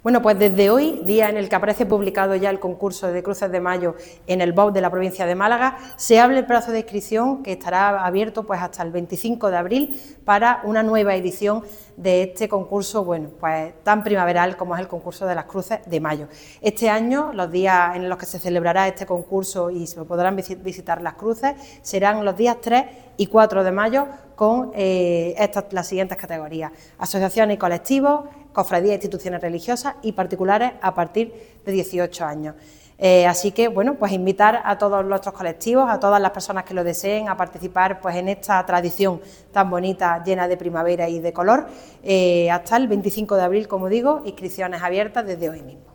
Bueno, pues desde hoy, día en el que aparece publicado ya el concurso de Cruces de Mayo en el BOP de la provincia de Málaga, se abre el plazo de inscripción que estará abierto pues hasta el 25 de abril para una nueva edición de este concurso, bueno, pues tan primaveral como es el concurso de las Cruces de Mayo. Este año, los días en los que se celebrará este concurso y se podrán visitar las cruces, serán los días 3 y 4 de mayo con las siguientes categorías: asociaciones y colectivos, cofradías e instituciones religiosas y particulares a partir de 18 años. Así que, bueno, pues invitar a todos nuestros colectivos, a todas las personas que lo deseen, a participar pues en esta tradición tan bonita, llena de primavera y de color, hasta el 25 de abril, como digo, inscripciones abiertas desde hoy mismo.